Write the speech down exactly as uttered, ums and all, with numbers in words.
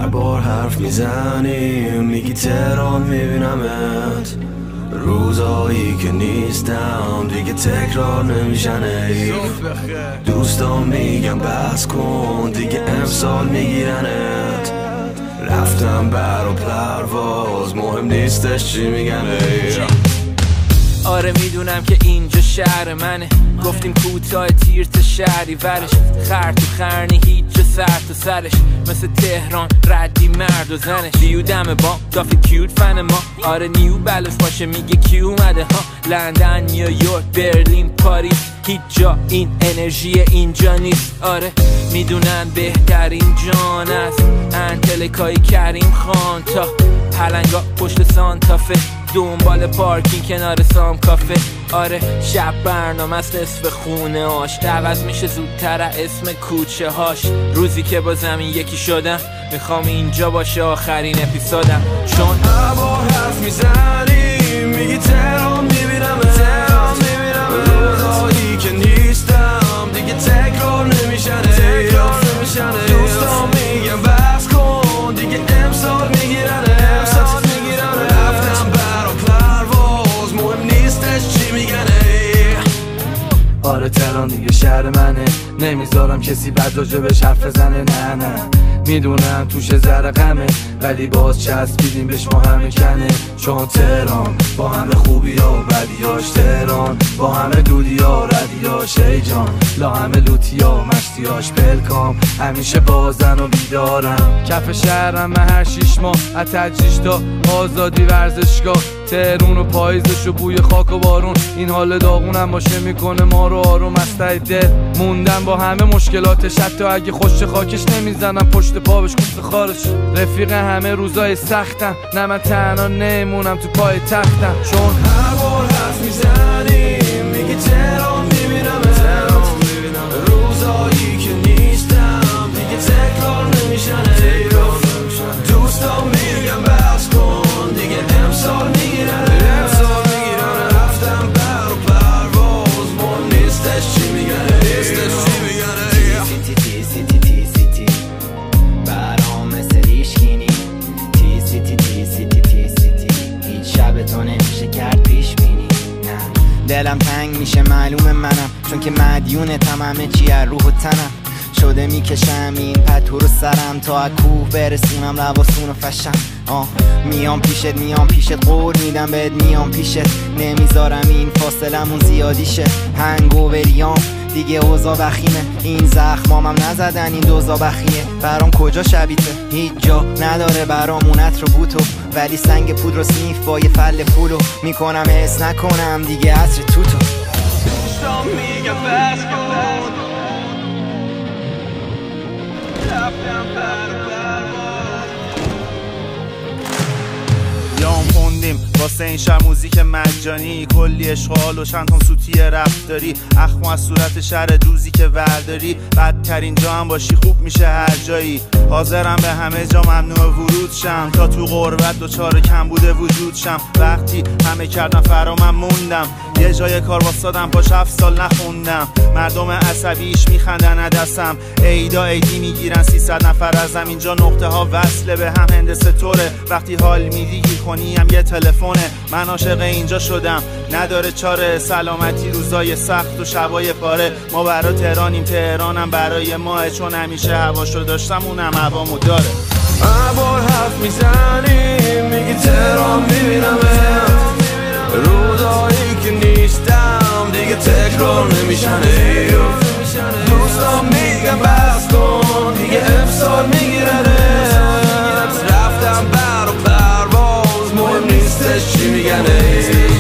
هر بار حرف میزنیم میگی تهران میبینمت، روزایی که نیستم دیگه تکرار نمیشن حیف. دوستان میگم بس کن دیگه امسال میگیرنت، رفتم بر و پرواز مهم نیستش چی میگن. آره میدونم که اینجا شهر منه، گفتیم کوتاه تیر تا شهری ورش، خر تو خرنی هیچ جا سر تو سرش، مثل تهران ردی مرد و زنش. بیو دم با دافی کیوت فن ما، آره نیو بلوش باشه میگه کی اومده ها. لندن، نیویورک، برلین، پاریس، هیچ جا این انرژی اینجا نیست. آره میدونن بهترین جان است انتلکای کریم خان تا پلنگا پشت سانتافه، دنبال پارکینگ کنار سام کافه. آره شب برنامه است نصف خونه هاش، عوض میشه زودتر اسم کوچه هاش. روزی که با زمین یکی شدم میخوام اینجا باشه آخرین اپیزودم، چون هر بار حرف میزنی میگی تهران میبینم، تهران میبینم، روزایی که نیستم دیگه تکرار نمیشن، تکرار نمیشن. دوستان میگم بس کن دیگه امسال میگیرن، امسال میگیرن. رفتم بر و پرواز مهم نیستش چی میگن. آره تهران دیگه شهر منه، نمیذارم کسی بد راجبش حرف بزنه. نه نه میدونم توش ذره غمه، ولی باز چسبیدیم بهش ما همه کنه. چون تهران با همه خوبی ها و بدیاش، تهران با همه دودی ها ردیاش، ای جان لا همه لوتی ها مشتیاش. پلکام همیشه بازن و بیدارم، کف شهرم من هر شیش ماه از تجریش تا آزادی ورزشگاه. تهرون و پاییزش و بوی خاک و بارون، این حال داغونم باشه میکنه ما رو آروم. از ته دل موندم با همه مشکلاتش، حتی اگه خوش خاکش نمیزنم پشت پا بهش کوفت خارش. رفیق همه روزای سختم، نه من تنها نمونم تو پای تختم. چون هر بار حرف میزنی میگی تهران میبینم، تهران میبینم، روزایی که نیستم دیگه تکرار نمیشن، تکرار نمیشن. دوستان میگم بس کن دیگه امسال میگیرن، امسال میگیرن. رفتم بر و پرواز مهم نیستش چی میگن، نیستش چی میگن. تی تی تی تی تی تی تی برام مثل ریشگینی، تی سی تی تی سی تی تی سی تی هیچ شب تو نمیشه کرد پیش بینی. نه دلم تنگ میشه معلوم منم، چون که مدیونتم همه چی از روح و تنم. شده میکشم این پتو رو سرم تا از کوه برسونم لباسون و فشم. آه میام پیشت میام پیشت قول میدم بهت میام پیشت، نمیذارم این فاصلمون زیادی شه. هنگووریام دیگه اوضاع بخیمه، این زخمامم نزدن این دوزا بخیه. برام کجا شبیته هیچ جا نداره برامونت رو بوتو، ولی سنگ پود رو سنیف با یه فل پولو میکنم حس نکنم دیگه عصر توتو. دوستان میگم بس کن رفتم بر و پرواز. یام خوندیم واسه این شهر موزیک مجانی، کلی اشغال و چند تام سوتی رفتاری. اخم از صورت شهر دوزی که ورداری، بدترین جا هم باشی خوب میشه هر جایی. حاضرم به همه جا ممنوع ورود شم، تا تو غربت دوچار کم بوده وجود شم. وقتی همه کردم فرا من موندم، یه جای کار واسادم پاش هفت سال نخوندم. مردم عصبیش میخندن عدسم، ایدا ایدی میگیرن سیصد نفر ازم. اینجا نقطه ها وصله به هم هندسه طوره، وقتی حال میدی گیر کنی هم یه تلفونه. من عاشق اینجا شدم نداره چاره، سلامتی روزای سخت و شبای پاره. ما برای تهرانیم تهرانم برای ماه، چون همیشه هواشو داشتم اونم هوامو داره. هر بار حرف میزنی میگی تهران میبینم، روزایی که نیستم دیگه تکرار نمیشن. دوستان میگم بس کن دیگه امسال میگیرنت، رفتم بر و پرواز مهم نیستش چی میگن.